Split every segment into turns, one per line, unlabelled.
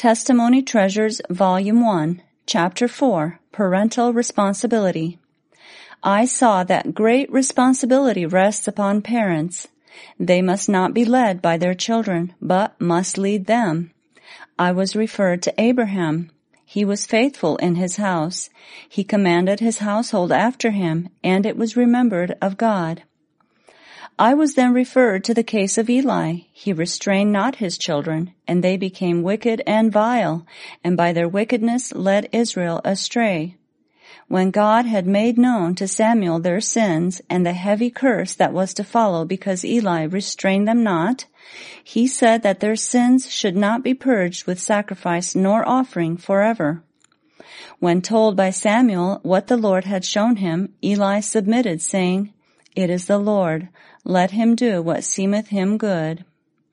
Testimony Treasures, Volume 1, Chapter 4, Parental Responsibility. I saw that great responsibility rests upon parents. They must not be led by their children, but must lead them. I was referred to Abraham. He was faithful in his house. He commanded his household after him, and it was remembered of God. I was then referred to the case of Eli. He restrained not his children, and they became wicked and vile, and by their wickedness led Israel astray. When God had made known to Samuel their sins and the heavy curse that was to follow because Eli restrained them not, he said that their sins should not be purged with sacrifice nor offering forever. When told by Samuel what the Lord had shown him, Eli submitted, saying, "It is the Lord. Let him do what seemeth him good."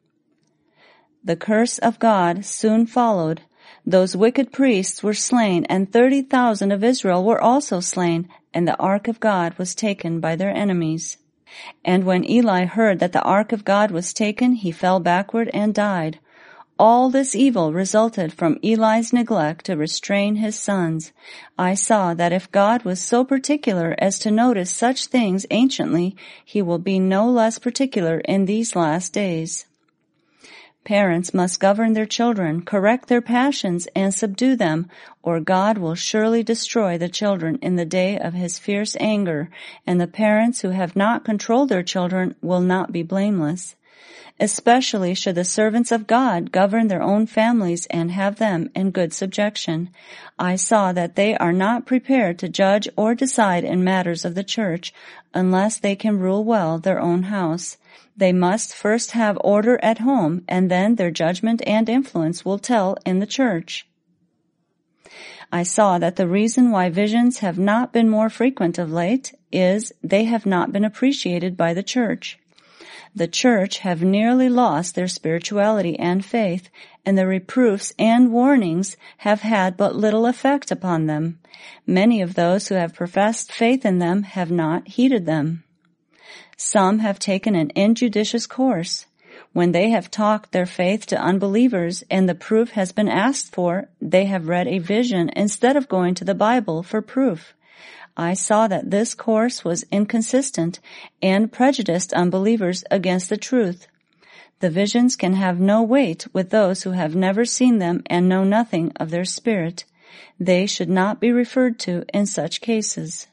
The curse of God soon followed. Those wicked priests were slain, and 30,000 of Israel were also slain, and the ark of God was taken by their enemies. And when Eli heard that the ark of God was taken, he fell backward and died. All this evil resulted from Eli's neglect to restrain his sons. I saw that if God was so particular as to notice such things anciently, he will be no less particular in these last days. Parents must govern their children, correct their passions, and subdue them, or God will surely destroy the children in the day of his fierce anger, and the parents who have not controlled their children will not be blameless. Especially should the servants of God govern their own families and have them in good subjection. I saw that they are not prepared to judge or decide in matters of the church unless they can rule well their own house. They must first have order at home, and then their judgment and influence will tell in the church. I saw that the reason why visions have not been more frequent of late is they have not been appreciated by the church. The church have nearly lost their spirituality and faith, and the reproofs and warnings have had but little effect upon them. Many of those who have professed faith in them have not heeded them. Some have taken an injudicious course. When they have talked their faith to unbelievers and the proof has been asked for, they have read a vision instead of going to the Bible for proof. I saw that this course was inconsistent and prejudiced unbelievers against the truth. The visions can have no weight with those who have never seen them and know nothing of their spirit. They should not be referred to in such cases.